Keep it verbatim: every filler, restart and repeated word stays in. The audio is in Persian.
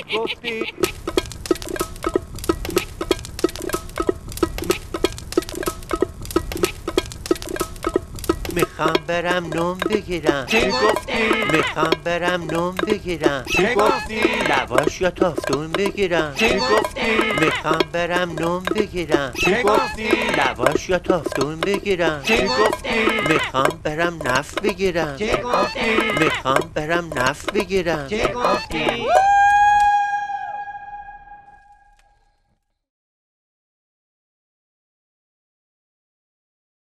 گفتی؟ میخوام برم نون بگیرم. چی گفتی؟ میخوام برم نون بگیرم. چی گفتی؟ لواش یا تافتون بگیرم. چی گفتی؟ میخوام برم نون بگیرم. چی گفتی؟ لواش یا تافتون بگیرم. چی گفتی؟ میخوام برم نفت بگیرم. چی گفتی؟ میخوام برم نفت بگیرم. چی گفتی؟